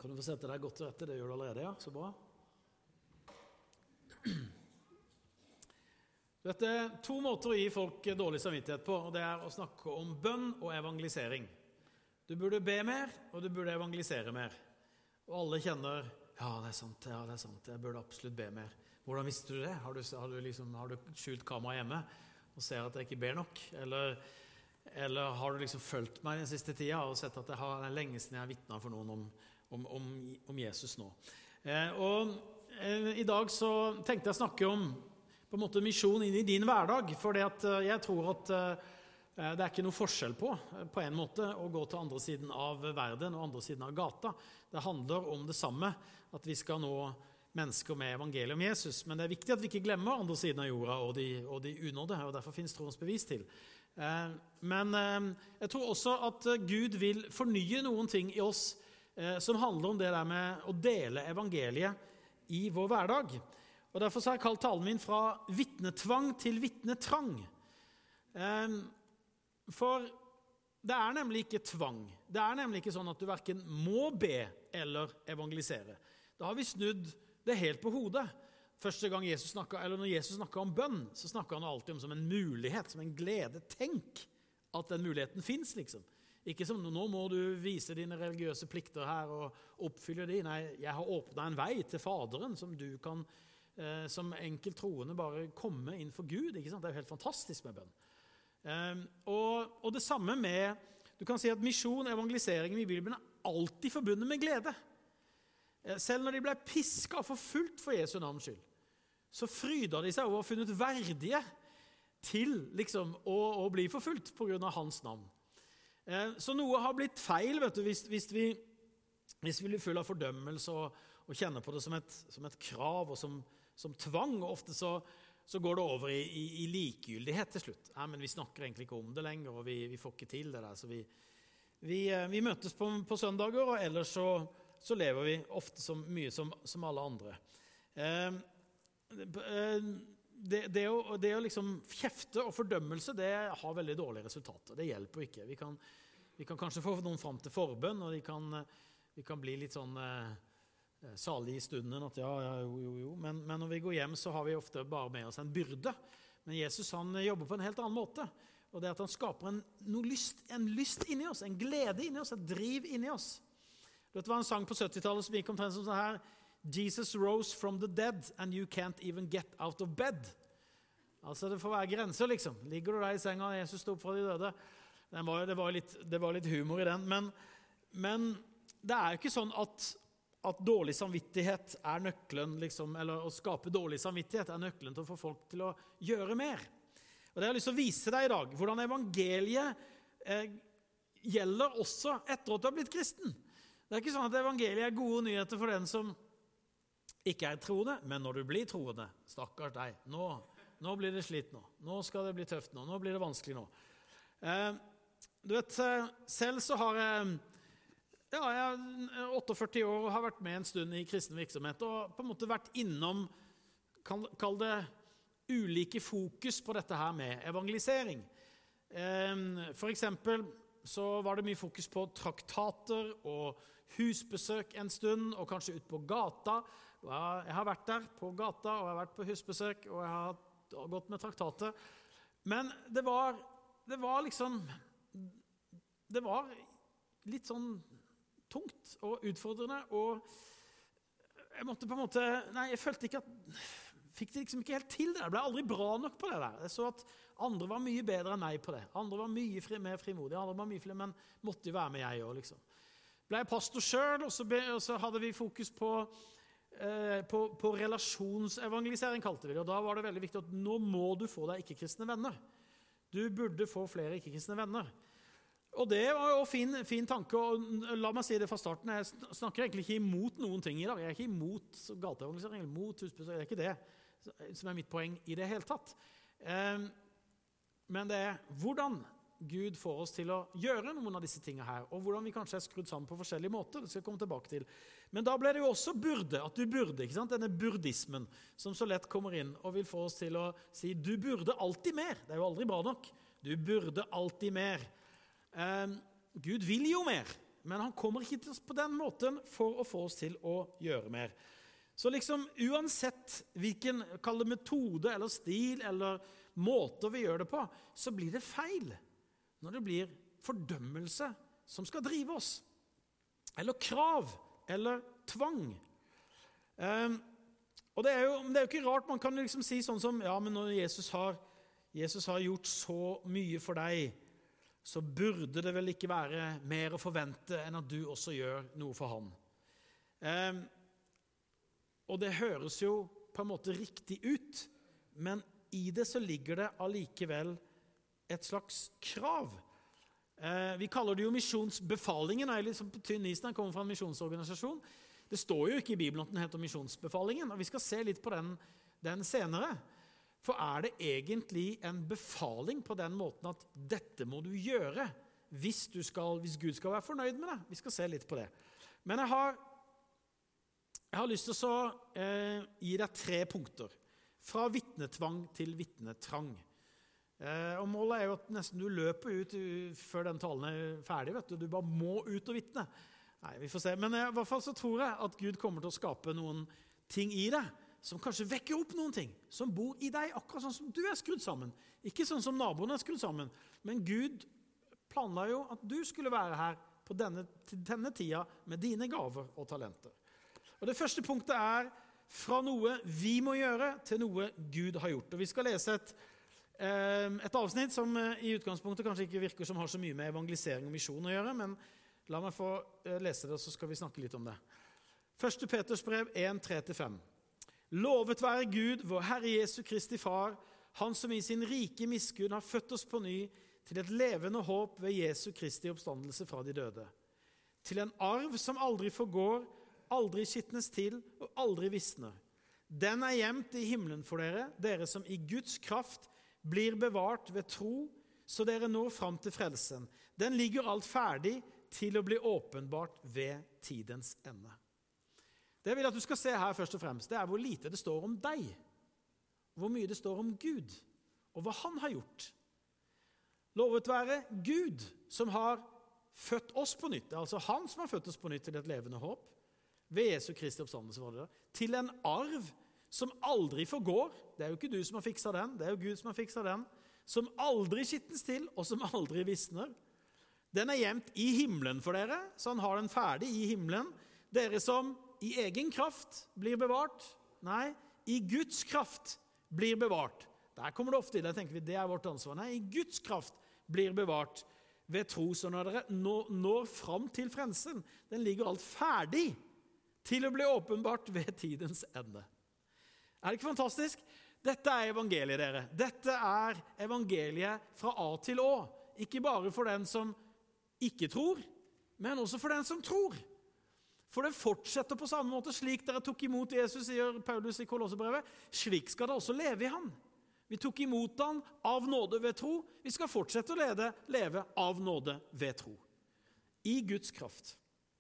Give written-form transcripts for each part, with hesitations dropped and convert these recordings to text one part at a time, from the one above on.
Kan du få sette deg godt til rette? Det gjør du allerede, ja. Så bra. Det er to måter å gi folk dårlig samvittighet på, og det er å snakke om bønn og evangelisering. Du burde be mer, og du burde evangelisere mer. Og alle kjenner, ja, det er sant, jeg burde absolutt be mer. Hvordan visste du det? Har du skjult kamera hjemme og ser at jeg ikke ber nok? Eller har du liksom følt meg den siste tida og sett at det er lenge siden jeg har vittnet for noen om Jesus nå? I dag så tenkte jeg å snakke om på en måte misjon inn i din hverdag, for jeg tror at det er ikke noe forskjell på en måte å gå til andre siden av verden og andre siden av gata. Det handler om det samme, at vi skal nå mennesker med evangeliet om Jesus, men det er viktig at vi ikke glemmer andre siden av jorda og de unådde, og derfor finnes troens bevis til. Men jeg tror også at Gud vil fornye noen ting i oss som handler om det der med å dele evangeliet i vår hverdag. Og derfor har jeg kalt talen min fra vittnetvang til vittnetrang. For det er nemlig ikke tvang. Det er nemlig ikke sånn at du hverken må be eller evangelisere. Da har vi snudd det helt på hodet. Første gang når Jesus snakket om bønn, så snakket han alltid om som en mulighet, som en glede. Tenk at den muligheten finnes, liksom. Ikke som, nå må du vise dine religiøse plikter her og oppfylle de. Nei, jeg har åpnet en vei til Faderen som du kan, som enkelt troende, bare komme inn for Gud. Ikke sant? Det er jo helt fantastisk med bønn. Og det samme med, du kan si at misjon, evangelisering i Bibelen er alltid forbundet med glede. Selv når de ble pisket og forfulgt for Jesu navns skyld, så fryda de seg over å ha funnet verdige til liksom, å bli forfulgt på grunn av hans navn. Så noe har blitt feil, vet du, hvis vi blir full av fordømmelse og kjenner på det som et krav og som tvang, og ofte så går det over i likegyldighet til slutt. Ja, men vi snakker egentlig ikke om det lenger, og vi får ikke til det der, så vi møtes på søndager, og ellers så lever vi ofte så mye som alle andre. Det å liksom kjefte og fordømmelse, det har veldig dårlige resultater. Det hjelper ikke. Vi kan kanskje få noen frem til forbønn, og vi kan bli litt sånn salig i stunden, at jo. Men når vi går hjem, så har vi ofte bare med oss en byrde. Men Jesus, han jobber på en helt annen måte. Og det er at han skaper en lyst inni oss, en glede inni oss, et driv inni oss. Det var en sang på 70-tallet som gikk omtrent som sånn her: Jesus rose from the dead, and you can't even get out of bed. Altså, det får være grenser, liksom. Ligger du der i senga, og Jesus sto opp fra de døde? Det var litt humor i den, men det er jo ikke sånn at dårlig samvittighet er nøkkelen, liksom, eller å skape dårlig samvittighet er nøkkelen til å få folk til å gjøre mer. Og det har jeg lyst til å vise deg i dag, hvordan evangeliet gjelder også etter at du har blitt kristen. Det er ikke sånn at evangeliet er gode nyheter for den som ikke er troende, men når du blir troende, stakkars deg, nå blir det slitt nå, nå skal det bli tøft nå blir det vanskelig nå. Du vet, selv så har jeg 48 år og har vært med en stund i kristen virksomhet, og på en måte vært innom, kall det ulike fokus på dette her med evangelisering. For eksempel så var det mye fokus på traktater og husbesøk en stund, og kanskje ut på gata. Jeg har vært der på gata, og jeg har vært på husbesøk, og jeg har gått med traktater. Men det var litt sånn tungt og utfordrende, og jeg måtte på en måte, jeg følte ikke fikk det liksom ikke helt til det. Jeg ble aldri bra nok på det der. Jeg så at andre var mye bedre enn meg på det. Andre var mye mer frimodige, andre var mye flere, men måtte jo være med jeg også, liksom. Ble jeg pastor selv, og så hadde vi fokus på relasjonsevangelisering, kalte vi det. Og da var det veldig viktig at nå må du få deg ikke-kristne venner. Du burde få flere ikke-kristne venner. Og det var jo fin tanke, og la meg si det fra starten, jeg snakker egentlig ikke imot noen ting i dag. Jeg er ikke imot gateevangelisering, eller mot husbesøk, det er ikke det som er mitt poeng i det hele tatt. Men det er hvordan Gud får oss til å gjøre noen av disse tingene her, og hvordan vi kanskje er skrudd sammen på forskjellige måter, det skal jeg komme tilbake til. Men da ble det jo også at du burde, ikke sant? Denne burdismen som så lett kommer inn og vil få oss til å si, du burde alltid mer. Det er jo aldri bra nok. Du burde alltid mer. Gud vil jo mer, men han kommer ikke til oss på den måten for å få oss til å gjøre mer. Så liksom uansett hvilken metode eller stil eller måte vi gjør det på, så blir det feil når det blir fordømmelse som skal drive oss, eller krav, eller tvang. Og det er jo ikke rart man kan liksom si sånn som, ja, men når Jesus har gjort så mye for deg, så burde det vel ikke være mer å forvente enn at du også gjør noe for han. Og det høres jo på en måte riktig ut, men i det så ligger det allikevel et slags krav. Vi kaller det jo misjonsbefalingen, eller som på tynn is når den kommer fra en misjonsorganisasjon. Det står jo ikke i Bibelen at den heter misjonsbefalingen, og vi skal se litt på den senere. For er det egentlig en befaling på den måten at dette må du gjøre hvis Gud skal være fornøyd med det? Vi skal se litt på det. Men jeg har lyst til å gi deg 3 punkter. Fra vittnetvang til vittnetrang. Og målet er jo at nesten du løper ut før den talen er ferdig, vet du. Du bare må ut og vittne. Nei, vi får se. Men i hvert fall så tror jeg at Gud kommer til å skape noen ting i deg, som kanskje vekker opp noen ting, som bor i deg akkurat sånn som du er skrudd sammen. Ikke sånn som naboen er skrudd sammen, men Gud planla jo at du skulle være her på denne tida med dine gaver og talenter. Og det første punktet er fra noe vi må gjøre til noe Gud har gjort. Og vi skal lese et avsnitt som i utgangspunktet kanskje ikke virker som har så mye med evangelisering og misjon å gjøre, men la meg få lese det, så skal vi snakke litt om det. 1. Peters brev 1, 3-5. Lovet være Gud, vår Herre Jesu Kristi Far, han som i sin rike miskunn har født oss på ny til et levende håp ved Jesu Kristi oppstandelse fra de døde. Til en arv som aldri forgår, aldri skitnes til og aldri visner. Den er gjemt i himmelen for dere, dere som i Guds kraft blir bevart ved tro, så dere når fram til frelsen. Den ligger alt ferdig til å bli åpenbart ved tidens ende. Det jeg vil at du skal se her først og fremst, det er hvor lite det står om deg, hvor mye det står om Gud, og hva han har gjort. Lovet være Gud som har født oss på nytt, altså han som har født oss på nytt til et levende håp, ved Jesu Kristi oppstandelse var det der, til en arv som aldri forgår, det er jo ikke du som har fikset den, det er jo Gud som har fikset den, som aldri skitnes til, og som aldri visner. Den er gjemt i himmelen for dere, så han har den ferdig i himmelen. Dere som i egen kraft blir bevart, nei, i Guds kraft blir bevart. Der kommer det ofte inn, jeg tenker det er vårt ansvar. Nei, i Guds kraft blir bevart ved tro, så når dere når fram til frelsen, den ligger alt ferdig til å bli åpenbart ved tidens ende. Er det ikke fantastisk? Dette er evangeliet, dere. Dette er evangeliet fra A til Å. Ikke bare for den som ikke tror, men også for den som tror. For det fortsetter på samme måte, slik dere tok imot Jesus, sier Paulus i Kolossebrevet, slik skal det også leve i han. Vi tok imot han av nåde ved tro. Vi skal fortsette å leve av nåde ved tro. I Guds kraft.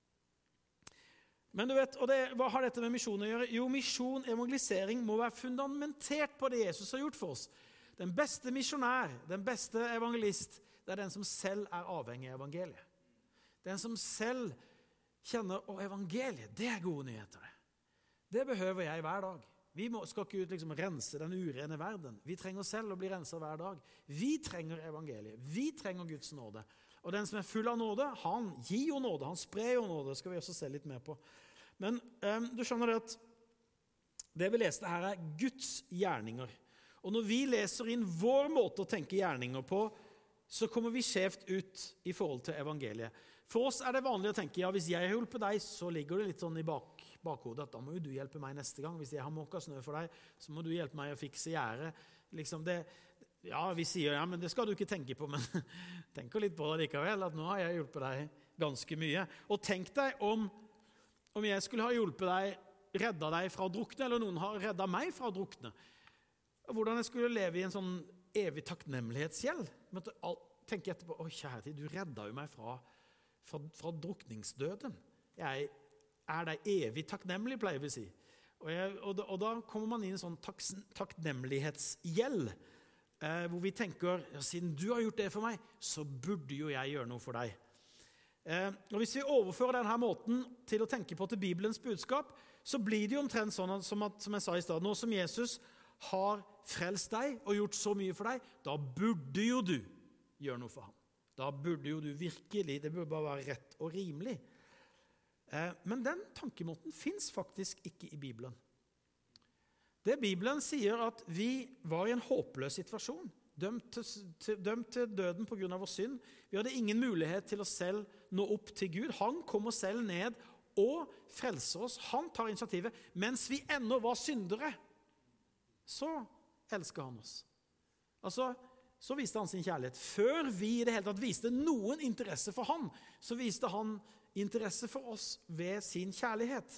Men du vet, hva har dette med misjon å gjøre? Jo, misjon, evangelisering må være fundamentert på det Jesus har gjort for oss. Den beste misjonær, den beste evangelist, det er den som selv er avhengig av evangeliet. Den som selv kjenner, evangeliet, det er gode nyheter. Det behøver jeg hver dag. Vi skal ikke ut liksom rense den urene verden. Vi trenger selv å bli renset hver dag. Vi trenger evangeliet. Vi trenger Guds nåde. Og den som er full av nåde, han gir jo nåde, han sprer jo nåde. Det skal vi også se litt mer på. Men du skjønner det at det vi leste her er Guds gjerninger. Og når vi leser inn vår måte å tenke gjerninger på, så kommer vi skjevt ut i forhold til evangeliet. For oss er det vanlig å tenke, ja, hvis jeg har hjulpet deg, så ligger det litt sånn i bakhodet, at da må jo du hjelpe meg neste gang. Hvis jeg har måket snø for deg, så må du hjelpe meg å fikse gjerde. Liksom det, ja, vi sier, ja, men det skal du ikke tenke på, men tenker litt på det likevel, at nå har jeg hjulpet deg ganske mye. Og tenk deg om jeg skulle ha hjulpet deg, reddet deg fra å drukne, eller noen har reddet meg fra å drukne. Hvordan jeg skulle leve i en sånn evig takknemlighetsgjeld. Men tenk etterpå, kjære tid, du reddet jo meg fra drukningsdøden. Jeg er deg evig takknemlig, pleier vi å si. Og da kommer man inn i en sånn takknemlighetsgjeld, hvor vi tenker, ja, siden du har gjort det for meg, så burde jo jeg gjøre noe for deg. Og hvis vi overfører denne måten til å tenke på til Bibelens budskap, så blir det jo omtrent sånn som jeg sa i stedet, nå som Jesus har frelst deg og gjort så mye for deg, da burde jo du gjøre noe for ham. Da burde jo du virkelig, det burde bare være rett og rimelig. Men den tankemåten finnes faktisk ikke i Bibelen. Det Bibelen sier at vi var i en håpløs situasjon, dømt til døden på grunn av vår synd. Vi hadde ingen mulighet til å selv nå opp til Gud. Han kommer selv ned og frelser oss. Han tar initiativet. Mens vi ennå var syndere, så elsker han oss. Altså, så viste han sin kjærlighet. Før vi i det hele tatt viste noen interesse for han, så viste han interesse for oss ved sin kjærlighet.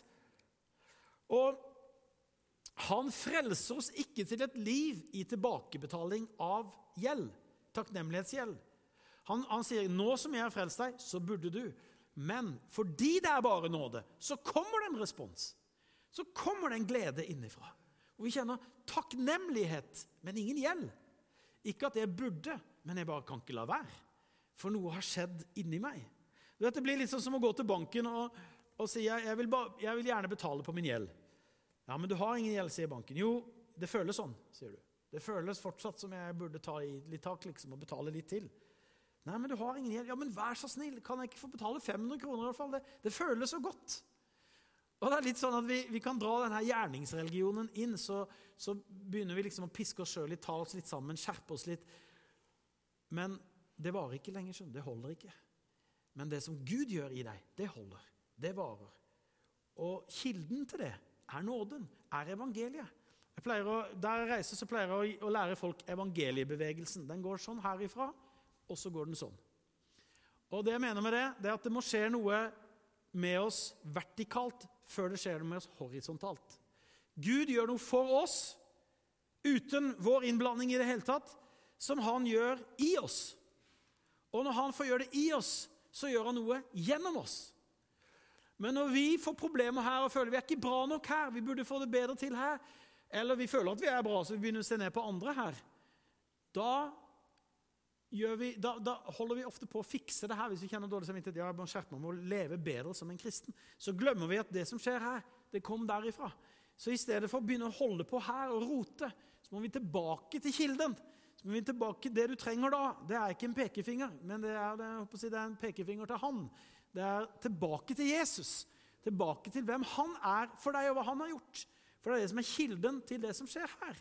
Og han frelser oss ikke til et liv i tilbakebetaling av gjeld, takknemlighetsgjeld. Han sier, nå som jeg har frelst deg, så burde du. Men fordi det er bare nåde, så kommer det en respons. Så kommer det en glede innifra. Og vi kjenner takknemlighet, men ingen gjeld. Ikke at jeg burde, men jeg bare kan ikke la være. For noe har skjedd inni meg. Det blir litt sånn som å gå til banken og si, jeg vil gjerne betale på min gjeld. Ja, men du har ingen gjeld, sier banken. Jo, det føles sånn, sier du. Det føles fortsatt som jeg burde ta i litt tak liksom, og betale litt til. Nei, men du har ingen gjeld. Ja, men vær så snill, kan jeg ikke få betale 500 kroner i hvert fall? Det føles så godt. Og det er litt sånn at vi kan dra denne gjerningsreligionen inn, så begynner vi liksom å piske oss selv litt, ta oss litt sammen, skjerpe oss litt. Men det varer ikke lenger, skjønner. Det holder ikke. Men det som Gud gjør i deg, det holder. Det varer. Og kilden til det er nåden, er evangeliet. Der jeg reiser, så pleier jeg å lære folk evangeliebevegelsen. Den går sånn herifra, og så går den sånn. Og det jeg mener med det er at det må skje noe med oss vertikalt før det skjer noe med oss horisontalt. Gud gjør noe for oss, uten vår innblanding i det hele tatt, som han gjør i oss. Og når han får gjøre det i oss, så gjør han noe gjennom oss. Men når vi får problemer her og føler vi er ikke bra nok her, vi burde få det bedre til her, eller vi føler at vi er bra, så vi begynner å se ned på andre her, da holder vi ofte på å fikse det her. Hvis vi kjenner dårlig samvittighet, jeg må skjerpe meg, må leve bedre som en kristen, så glemmer vi at det som skjer her, det kom derifra. Så i stedet for å begynne å holde på her og rote, så må vi tilbake til kilden. Så må vi tilbake, det du trenger da, det er ikke en pekefinger, men det er en pekefinger til han. Det er tilbake til Jesus, tilbake til hvem han er for deg og hva han har gjort. For det er det som er kilden til det som skjer her.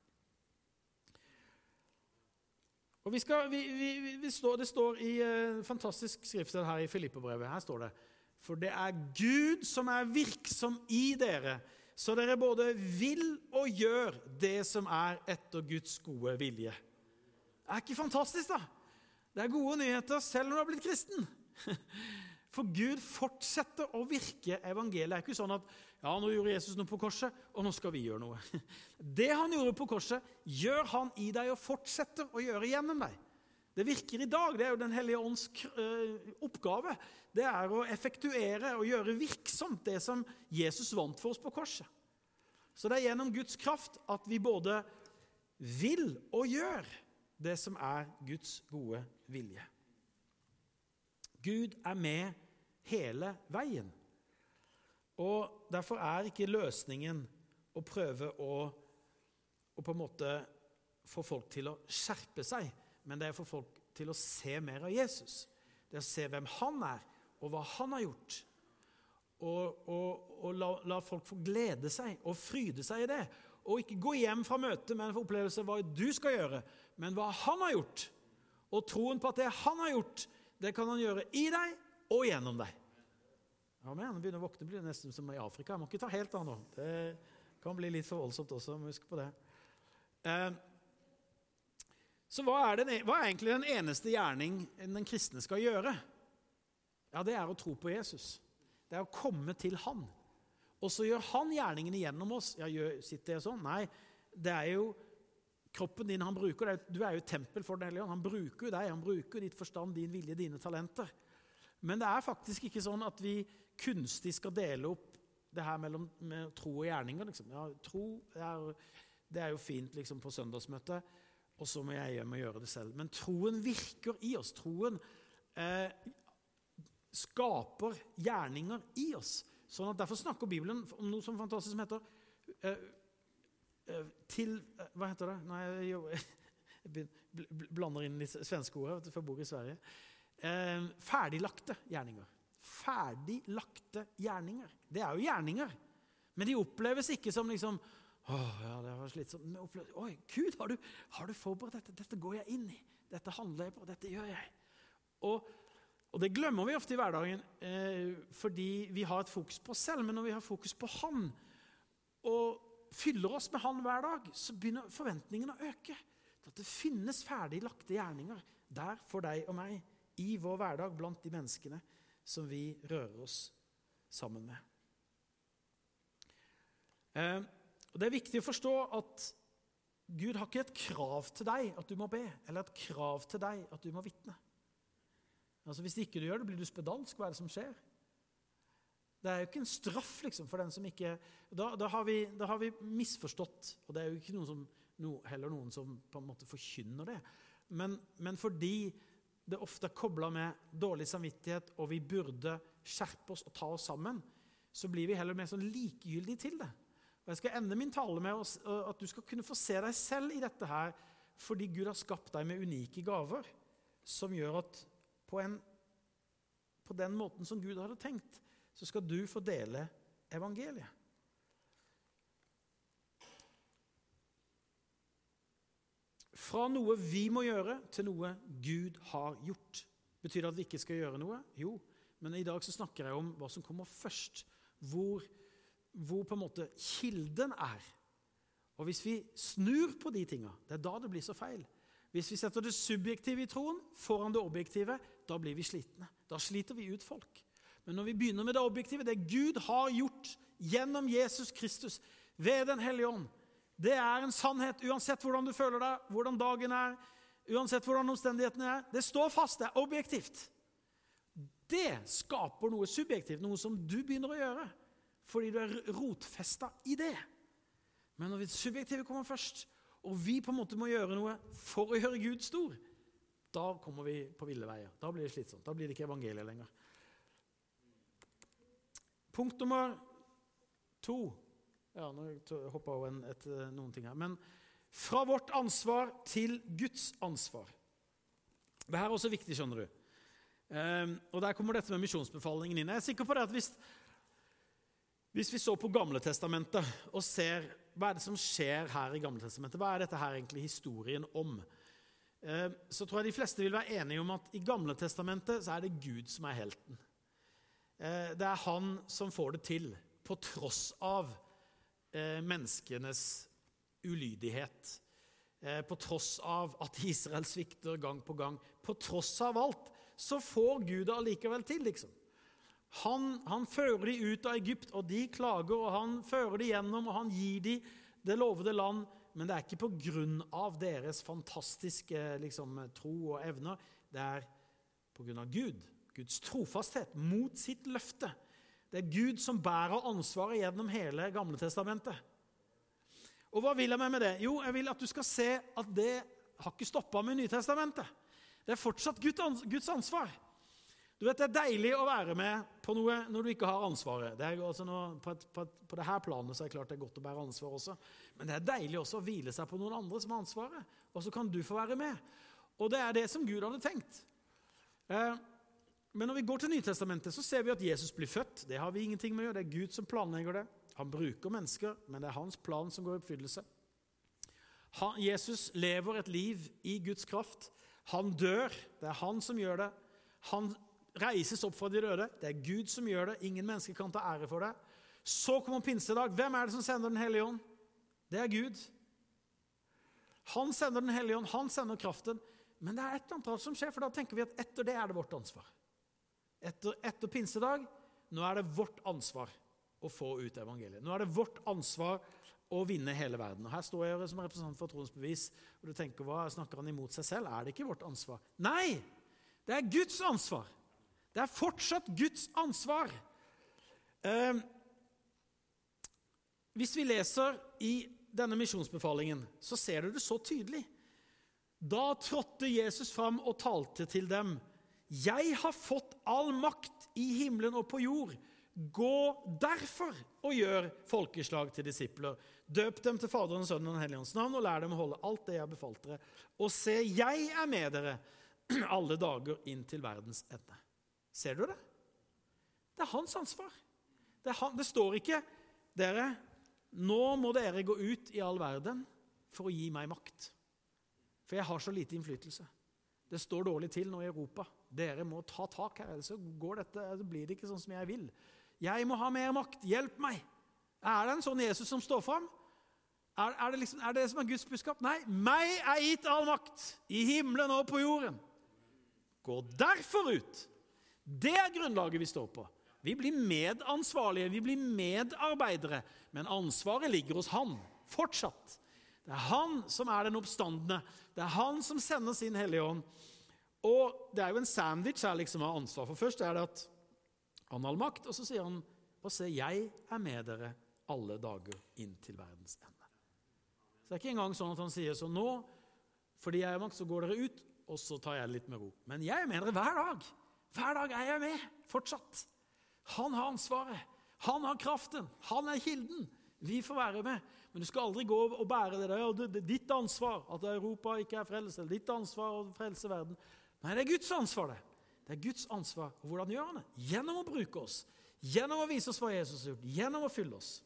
Og det står i fantastisk skriftsted her i Filipperbrevet, her står det, for det er Gud som er virksom i dere, så dere både vil og gjør det som er etter Guds gode vilje. Det er ikke fantastisk da? Det er gode nyheter selv når du har blitt kristen. For Gud fortsetter å virke evangeliet. Det er ikke sånn at, ja, nå gjorde Jesus noe på korset, og nå skal vi gjøre noe. Det han gjorde på korset, gjør han i deg og fortsetter å gjøre gjennom deg. Det virker i dag, det er jo den hellige ånds oppgave. Det er å effektuere og gjøre virksomt det som Jesus vant for oss på korset. Så det er gjennom Guds kraft at vi både vil og gjør det som er Guds gode vilje. Gud er med hele veien. Og derfor er ikke løsningen å prøve å på en måte få folk til å skjerpe seg, men det er å få folk til å se mer av Jesus. Det er å se hvem han er, og hva han har gjort. Og la folk få glede seg og fryde seg i det. Og ikke gå hjem fra møtet med en opplevelse av hva du skal gjøre, men hva han har gjort. Og troen på at det han har gjort, det kan han gjøre i deg og gjennom deg. Ja, men han begynner å våkne, blir det nesten som i Afrika. Jeg må ikke ta helt av nå. Det kan bli litt for voldsomt også, må huske på det. Så hva er egentlig den eneste gjerning den kristne skal gjøre? Ja, det er å tro på Jesus. Det er å komme til han. Og så gjør han gjerningene gjennom oss. Ja, sitter jeg sånn? Nei, det er jo kroppen din han bruker. Du er jo tempel for den hellige ånd. Han bruker deg, han bruker ditt forstand, din vilje, dine talenter. Men det er faktisk ikke sånn at vi kunstig skal dele opp det her med tro og gjerninger. Liksom. Ja, tro det er jo fint liksom, på søndagsmøtet, og så må jeg hjem og gjøre det selv. Men troen virker i oss. Troen skaper gjerninger i oss. Sånn at derfor snakker Bibelen om noe som fantastisk som heter hva heter det? Nei, jeg blander inn de svenske ordet, for jeg bor i Sverige. Ferdiglagte gjerninger. Ferdiglagte gjerninger. Det er jo gjerninger, men de oppleves ikke som liksom, ja, det var slitsomt. Oi, Gud, har du forberedt dette? Dette går jeg inn i. Dette handler jeg på, dette gjør jeg. Og det glemmer vi ofte i hverdagen, fordi vi har et fokus på oss selv, men når vi har fokus på Han, og fyller oss med Han hver dag, så begynner forventningene å øke. At det finnes ferdiglagte gjerninger der for deg og meg, i vår hverdag, blant de menneskene som vi rører oss sammen med. Og det er viktig å forstå at Gud har ikke et krav til deg at du må be, eller et krav til deg at du må vitne. Altså hvis ikke du gjør det, blir du spedalsk. Hva er det som skjer? Det er jo ikke en straff liksom, for den som ikke... Da har vi misforstått, og det er jo ikke noen som på en måte forkynner det. Men fordi det ofte er koblet med dårlig samvittighet, og vi burde skjerpe oss og ta oss sammen, så blir vi heller mer sånn likegyldige til det. Og jeg skal ende min tale med at du skal kunne få se deg selv i dette her, fordi Gud har skapt deg med unike gaver, som gjør at på den måten som Gud hadde tenkt, så skal du få dele evangeliet. Fra noe vi må gjøre til noe Gud har gjort. Betyr det at vi ikke skal gjøre noe? Jo, men i dag så snakker jeg om hva som kommer først, hvor på en måte kilden er. Og hvis vi snur på de tingene, det er da det blir så feil. Hvis vi setter det subjektive i troen foran det objektive, da blir vi slitne. Da sliter vi ut folk. Men når vi begynner med det objektive, det Gud har gjort gjennom Jesus Kristus, ved den hellige ånd, det er en sannhet, uansett hvordan du føler deg, hvordan dagen er, uansett hvordan omstendighetene er. Det står fast, det er objektivt. Det skaper noe subjektivt, noe som du begynner å gjøre, fordi du er rotfestet i det. Men når det subjektive kommer først, og vi på en måte må gjøre noe for å gjøre Gud stor, da kommer vi på ville veier. Da blir det slitsomt. Da blir det ikke evangeliet lenger. Punkt nummer 2. Ja, nå hopper jeg over noen ting her. Men fra vårt ansvar til Guds ansvar. Det her er også viktig, skjønner du. Og der kommer dette med misjonsbefalingen inn. Jeg er sikker på det at hvis vi så på Gamle Testamentet og ser hva er det som skjer her i Gamle Testamentet, hva er dette her egentlig historien om, så tror jeg de fleste vil være enige om at i Gamle Testamentet så er det Gud som er helten. Det er han som får det til, på tross av menneskenes ulydighet, på tross av at Israel svikter gang på gang, på tross av alt, så får Gud det allikevel til, liksom. Han fører de ut av Egypt, og de klager, og han fører de gjennom, og han gir de det lovede land, men det er ikke på grunn av deres fantastiske tro og evner, det er på grunn av Guds trofasthet mot sitt løfte. Det er Gud som bærer ansvaret gjennom hele Gamle Testamentet. Og hva vil jeg med det? Jo, jeg vil at du skal se at det har ikke stoppet med Nytestamentet. Det er fortsatt Guds ansvar. Du vet, det er deilig å være med på noe når du ikke har ansvaret. Det er altså på det her planet så er det klart det er godt å bære ansvar også. Men det er deilig også å hvile seg på noen andre som har ansvaret. Og så kan du få være med. Og det er det som Gud hadde tenkt. Men når vi går til Nytestamentet, så ser vi at Jesus blir født. Det har vi ingenting med å gjøre. Det er Gud som planlegger det. Han bruker mennesker, men det er hans plan som går i oppfyllelse. Jesus lever et liv i Guds kraft. Han dør. Det er han som gjør det. Han reises opp fra de døde. Det er Gud som gjør det. Ingen mennesker kan ta ære for det. Så kommer pinsedag. Hvem er det som sender den hellige ånd? Det er Gud. Han sender den hellige ånd. Han sender kraften. Men det er et eller annet som skjer, for da tenker vi at etter det er det vårt ansvar. Etter pinsedag, nå er det vårt ansvar å få ut evangeliet. Nå er det vårt ansvar å vinne hele verden. Og her står jeg som representant for Troens Bevis, og du tenker, hva snakker han imot seg selv? Er det ikke vårt ansvar? Nei! Det er Guds ansvar. Det er fortsatt Guds ansvar. Hvis vi leser i denne misjonsbefalingen, så ser du det så tydelig. Da trådte Jesus fram og talte til dem. jeg har fått all makt i himmelen og på jord. Gå derfor og gjør folkeslag til disipler. Døp dem til Faderen, Sønnen og Den hellige ånds navn, og lær dem å holde alt det jeg har befalt dere. Og se, jeg er med dere alle dager inn til verdens ende. Ser du det? Det er hans ansvar. Det står ikke, dere, nå må dere gå ut i all verden for å gi meg makt. For jeg har så lite innflytelse. Det står dårlig til nå i Europa. Dere må ta tak her, ellers så blir det ikke sånn som jeg vil. Jeg må ha mer makt, hjelp meg. Er det en sånn Jesus som står frem? Er det som er Guds budskap? Nei, meg er gitt all makt i himmelen og på jorden. Gå derfor ut. Det er grunnlaget vi står på. Vi blir medansvarlige, vi blir medarbeidere, men ansvaret ligger hos han, fortsatt. Det er han som er den oppstandende. Det er han som sender sin Hellige Ånd. Og det er jo en sandwich her liksom av ansvar. For først er det at han har all makt, og så sier han, og se, jeg er med dere alle dager inn til verdens ende. Så det er ikke engang sånn at han sier, så nå, fordi jeg har makt, så går dere ut, og så tar jeg litt med ro. Men jeg er med dere hver dag. Hver dag er jeg med, fortsatt. Han har ansvaret. Han har kraften. Han er kilden. Vi får være med. Men du skal aldri gå og bære det der. Det er ditt ansvar at Europa ikke er frelse. Det er ditt ansvar å frelse verden. Nei, det er Guds ansvar det. Det er Guds ansvar. Og hvordan gjør han det? Gjennom å bruke oss. Gjennom å vise oss hva Jesus har gjort. Gjennom å fylle oss.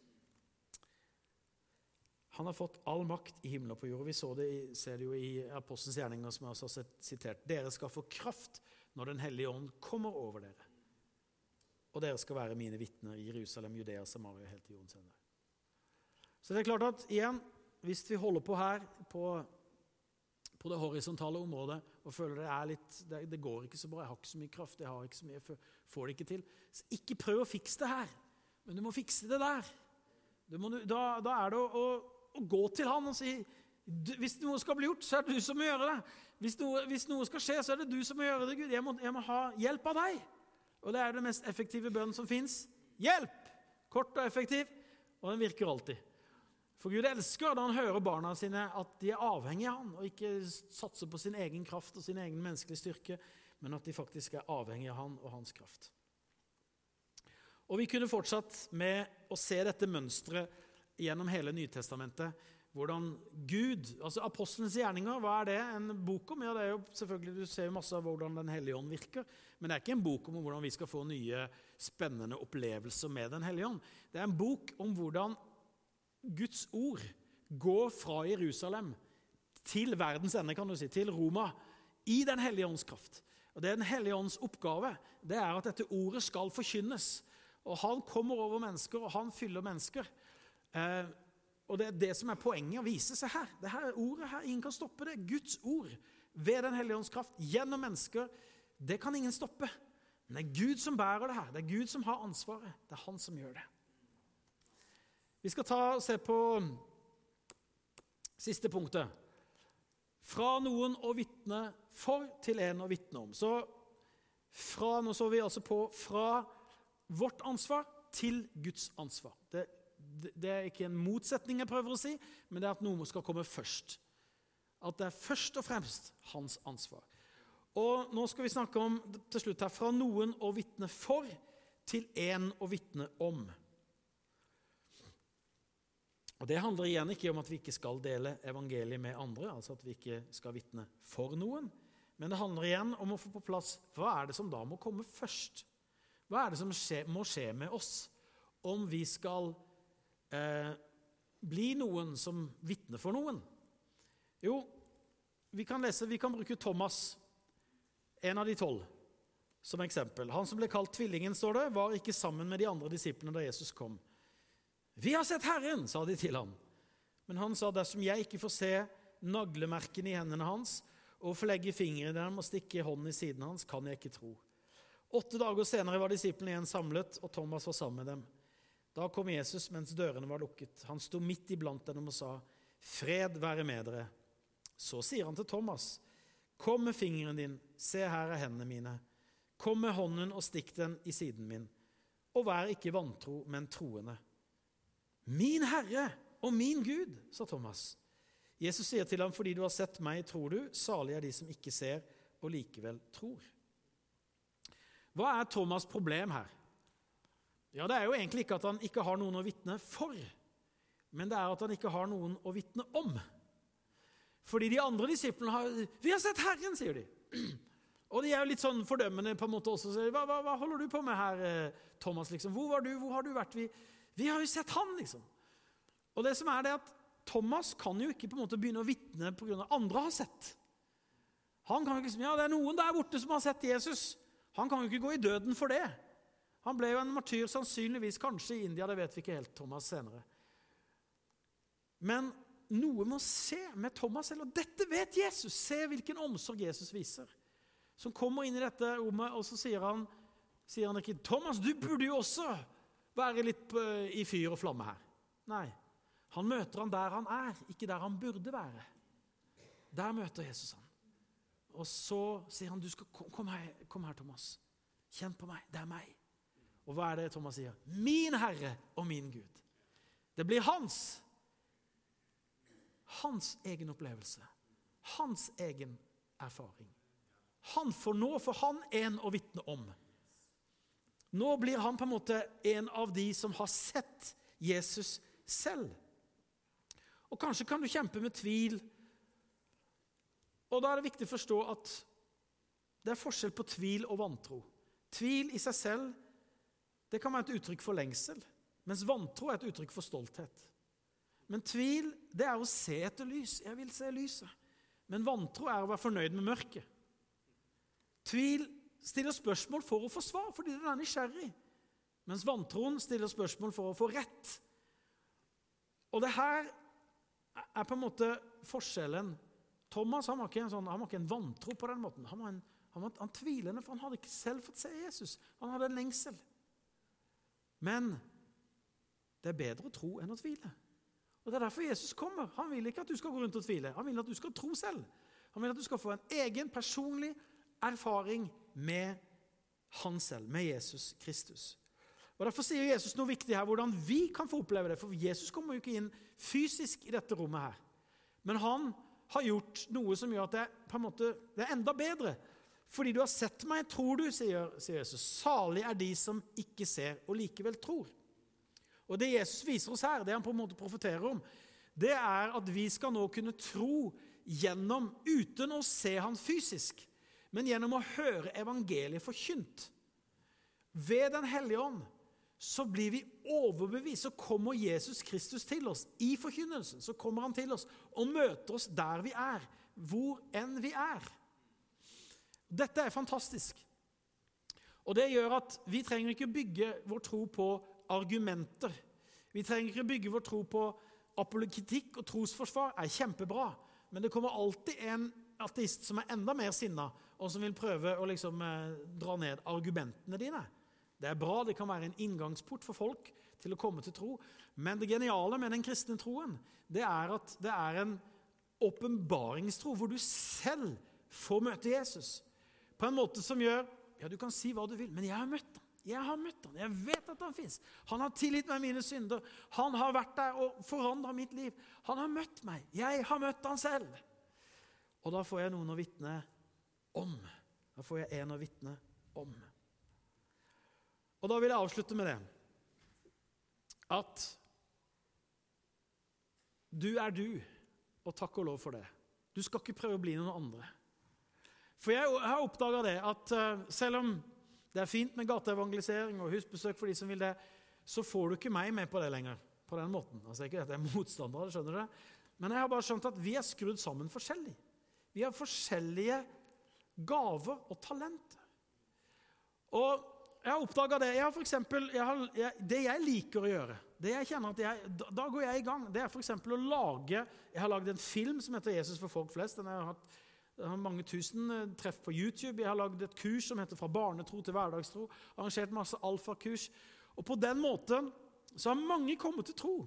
Han har fått all makt i himmelen og på jord. Vi ser det jo i Apostelens gjerninger som jeg også har sitert. Dere skal få kraft når Den hellige ånd kommer over dere. Og dere skal være mine vitner i Jerusalem, Judea, Samaria, helt til jordens ende. Så det er klart at igjen, hvis vi holder på her på det horisontale området og føler det går ikke så bra, jeg har ikke så mye kraft, jeg har ikke så mye, får det ikke til. Så ikke prøv å fikse det her, men du må fikse det der. Da er det å gå til han og si, hvis noe skal bli gjort, så er det du som må gjøre det. Hvis noe skal skje, så er det du som må gjøre det, Gud. Jeg må ha hjelp av deg. Og det er det mest effektive bønnen som finnes. Hjelp! Kort og effektiv, og den virker alltid. For Gud elsker da han hører barna sine at de er avhengige av han, og ikke satser på sin egen kraft og sin egen menneskelige styrke, men at de faktisk er avhengige av han og hans kraft. Og vi kunne fortsatt med å se dette mønstret gjennom hele Nytestamentet, hvordan Gud, altså apostelens gjerninger, hva er det en bok om? Ja, det er jo selvfølgelig, du ser jo masse av hvordan Den hellige ånd virker, men det er ikke en bok om hvordan vi skal få nye spennende opplevelser med Den hellige ånd. Det er en bok om hvordan Guds ord går fra Jerusalem til verdens ende, kan du si, til Roma, i Den hellige ånds kraft. Og det er Den hellige ånds oppgave, det er at dette ordet skal forkynnes. Og han kommer over mennesker, og han fyller mennesker. Og det er det som er poenget å vise seg her. Det her ordet her, ingen kan stoppe det. Guds ord ved Den hellige ånds kraft, gjennom mennesker, det kan ingen stoppe. Men det er Gud som bærer det her. Det er Gud som har ansvaret. Det er han som gjør det. Vi skal se på siste punktet. Fra noen å vitne for til en å vitne om. Så nå så vi altså på fra vårt ansvar til Guds ansvar. Det er ikke en motsetning jeg prøver å si, men det er at noe skal komme først. At det er først og fremst hans ansvar. Og nå skal vi snakke om, til slutt her, fra noen å vitne for til en å vitne om. Og det handler igjen ikke om at vi ikke skal dele evangeliet med andre, altså at vi ikke skal vitne for noen, men det handler igjen om å få på plass, hva er det som da må komme først? Hva er det som må skje med oss om vi skal bli noen som vitner for noen? Jo, vi kan bruke Thomas, en av de 12, som eksempel. Han som ble kalt tvillingen, står det, var ikke sammen med de andre disiplene da Jesus kom. Vi har sett Herren, sa de til ham. Men han sa, dersom jeg ikke får se naglemerken i hendene hans, og får legge fingeren i dem og stikke hånden i siden hans, kan jeg ikke tro. 8 dager senere var disiplene igjen samlet, og Thomas var sammen med dem. Da kom Jesus mens dørene var lukket. Han sto midt iblant dem og sa, fred være med dere. Så sier han til Thomas, kom med fingeren din, se her er hendene mine. Kom med hånden og stikk den i siden min. Og vær ikke vantro, men troende. Min Herre og min Gud, sa Thomas. Jesus sier til ham, fordi du har sett meg, tror du, salig er de som ikke ser og likevel tror. Hva Thomas' problem her? Ja, det jo egentlig ikke at han ikke har noen å vitne for, men det at han ikke har noen å vitne om. Fordi de andre disiplene vi har sett Herren, sier de. Og de jo litt sånn fordømmende på en måte også. Hva holder du på med her, Thomas? Liksom? Hvor var du? Hvor har du vært? Vi har jo sett han, liksom. Og det som det at Thomas kan jo ikke på en måte begynne å vitne på grunn av andre har sett. Han kan jo ikke si, ja, det noen der borte som har sett Jesus. Han kan jo ikke gå i døden for det. Han ble jo en martyr sannsynligvis, kanskje i India, det vet vi ikke helt, Thomas senere. Men noe må se med Thomas, eller dette vet Jesus. Se hvilken omsorg Jesus viser. Som kommer inn i dette rommet, og så sier han ikke, Thomas, du burde jo også være litt i fyr og flamme her. Nei, han møter han der han ikke der han burde være. Der møter Jesus han. Og så sier han, du skal kom her, Thomas. Kjenn på meg, det meg. Og hva det Thomas sier? Min Herre og min Gud. Det blir hans egen opplevelse. Hans egen erfaring. Han får nå for han en å vitne om. Nå blir han på en måte en av de som har sett Jesus selv. Og kanskje kan du kjempe med tvil. Og da det viktig å forstå at det forskjell på tvil og vantro. Tvil i seg selv, det kan være et uttrykk for lengsel, mens vantro et uttrykk for stolthet. Men tvil, det å se etter lys. Jeg vil se lyset. Men vantro å være fornøyd med mørket. Tvil stiller spørsmål for å få svar, fordi den nysgjerrig. Mens vantroen stiller spørsmål for å få rett. Og det her på en måte forskjellen. Thomas, han var ikke en vantro på den måten. Han var tvilende, for han hadde ikke selv fått se Jesus. Han hadde en lengsel. Men det bedre å tro enn å tvile. Og det derfor Jesus kommer. Han vil ikke at du skal gå rundt og tvile. Han vil at du skal tro selv. Han vil at du skal få en egen personlig erfaring med han selv, med Jesus Kristus. Og derfor sier Jesus noe viktig her, hvordan vi kan få oppleve det. For Jesus kommer jo ikke inn fysisk i dette rommet her. Men han har gjort noe som gjør at det på en måte det enda bedre. Fordi du har sett meg, tror du, sier Jesus. Salig de som ikke ser og likevel tror. Og det Jesus viser oss her, det han på en måte profeterer om, det at vi skal nå kunne tro gjennom, uten å se han fysisk, men gjennom å høre evangeliet forkynt. Ved den hellige ånd, så blir vi overbevist, så kommer Jesus Kristus til oss i forkynnelsen, så kommer han til oss og møter oss der vi hvor enn vi Dette fantastisk. Og det gjør at vi trenger ikke bygge vår tro på argumenter. Vi trenger ikke bygge vår tro på apologetikk og trosforsvar kjempebra, men det kommer alltid en ateist som enda mer sinnet, og som vil prøve å dra ned argumentene dine. Det bra, det kan være en inngangsport for folk til å komme til tro, men det geniale med den kristne troen, det at det en åpenbaringstro, hvor du selv får møte Jesus, på en måte som gjør, ja, du kan si hva du vil, men jeg har møtt han. Jeg vet at han finnes. Han har tilgitt meg mine synder. Han har vært der og forandret mitt liv. Han har møtt meg. Jeg har møtt han selv. Og da får jeg noen å vitne om. Da får jeg en å vitne om. Og da vil jeg avslutte med det. At du du, og takk og lov for det. Du skal ikke prøve å bli noen andre. For jeg har oppdaget det, at selv om det fint med gateevangelisering og husbesøk for de som vil det, så får du ikke meg med på det lenger, på den måten. Altså ikke at jeg motstander, skjønner du det? Men jeg har bare skjønt at vi skrudd sammen forskjellig. Vi har forskjellige gaver og talenter. Og jeg har oppdaget det. Jeg har for eksempel, det jeg liker å gjøre, det jeg kjenner at da går jeg i gang, det for eksempel å lage, jeg har laget en film som heter Jesus for folk flest, den har mange tusen treff på YouTube. Jeg har laget et kurs som heter Fra barnetro til hverdagstro. Arrangert masse alfakurs. Og på den måten så har mange kommet til tro.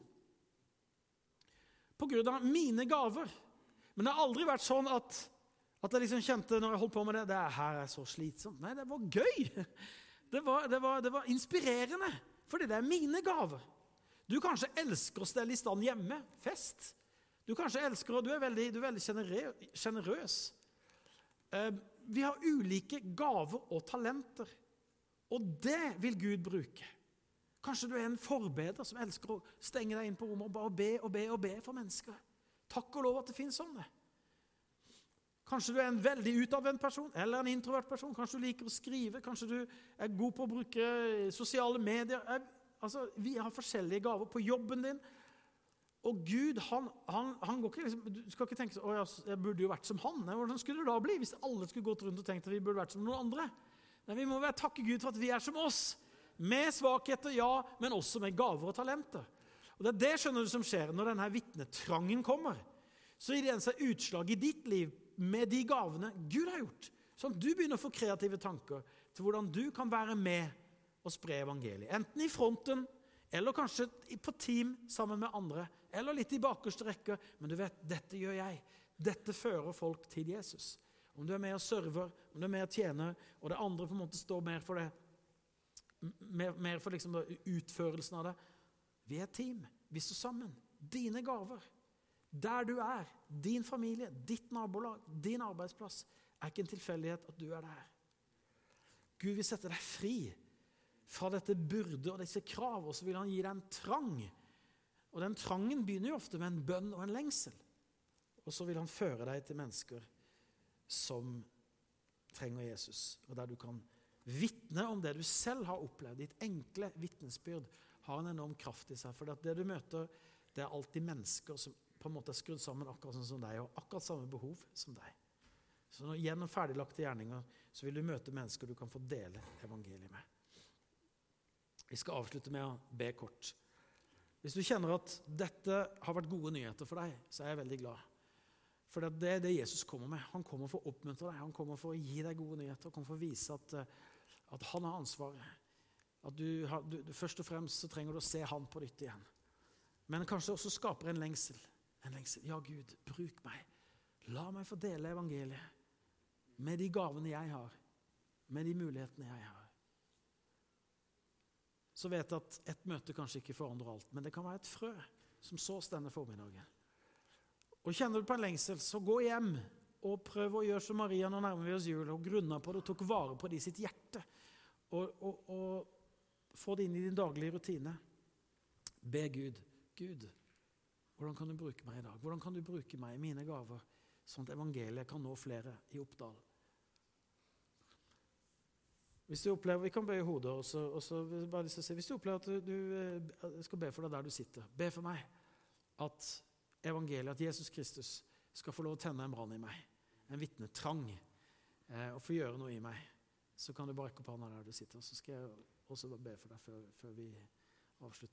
På grunn av mine gaver. Men det har aldri vært sånn at jeg kjente når jeg holdt på med det her så slitsomt. Nei, det var gøy. Det var inspirerende. Fordi det mine gaver. Du kanskje elsker å stelle i stand hjemme. Fest. Du kanskje elsker, og du veldig generøs. Vi har ulike gaver og talenter. Og det vil Gud bruke. Kanskje du en forbeder som elsker å stenge deg inn på rommet og bare be og be og be for mennesker. Takk og lov at det finnes sånne. Kanskje du en veldig utadvendt person, eller en introvert person. Kanskje du liker å skrive, kanskje du god på å bruke sosiale medier. Altså, vi har forskjellige gaver på jobben din. Og Gud, han går ikke liksom, du skal ikke tenke sånn, jeg burde jo vært som han. Nei, hvordan skulle det da bli hvis alle skulle gått rundt og tenkt at vi burde vært som noen andre? Nei, vi må takke Gud for at vi som oss. Med svakheter, ja, men også med gaver og talenter. Og det det, skjønner du, som skjer når denne vittnetrangen kommer. Så gir det seg utslag i ditt liv med de gavene Gud har gjort. Sånn at du begynner å få kreative tanker til hvordan du kan være med og spre evangeliet. Enten i fronten, eller kanskje på team sammen med andre, eller litt i bakerste rekker. Men du vet, dette gjør jeg. Dette fører folk til Jesus. Om du med og server, om du med og tjener, og det andre på en måte står mer for det, mer for liksom utførelsen av det. Vi team. Vi står sammen. Dine gaver. Der du din familie, ditt nabolag, din arbeidsplass, ikke en tilfeldighet at du der. Gud vil sette deg fri fra dette byrde og disse krav, og så vil han gi deg en trang. Og den trangen begynner jo ofte med en bønn og en lengsel. Og så vil han føre deg til mennesker som trenger Jesus, og der du kan vittne om det du selv har opplevd. Ditt enkle vittnesbyrd har en enorm kraft i seg, for det du møter, det alltid mennesker som på en måte skrudd sammen akkurat sånn som deg, og akkurat samme behov som deg. Så gjennom ferdiglagte gjerninger, så vil du møte mennesker du kan få dele evangeliet med. Vi skal avslutte med å be kort. Hvis du kjenner at dette har vært gode nyheter for deg, så jeg veldig glad. For det det Jesus kommer med. Han kommer for å oppmuntre deg, han kommer for å gi deg gode nyheter, han kommer for å vise at han har ansvaret. At du først og fremst så trenger du å se han på nytt igjen. Men kanskje også skaper en lengsel. Ja, Gud, bruk meg. La meg få dele evangeliet med de gavene jeg har, med de mulighetene jeg har. Så vet jeg at et møte kanskje ikke forandrer alt, men det kan være et frø som sås denne formiddagen. Og kjenner du på en lengsel, så gå hjem og prøv å gjøre som Maria når nærmer vi oss jul, og grunna på det og tok vare på det i sitt hjerte. Og få det inn i din daglige rutine. Be Gud, hvordan kan du bruke meg i dag? Hvordan kan du bruke meg i mine gaver, sånn at evangeliet kan nå flere i Oppdal? Hvis du opplever, vi kan bøye hodet, og så bare lyst til å si, hvis du opplever at du skal be for deg der du sitter, be for meg at evangeliet, at Jesus Kristus skal få lov å tenne en brann i meg, en vittnetrang, og få gjøre noe i meg, så kan du bare rekke opp hånda der du sitter, så skal jeg også be for deg før vi avslutter.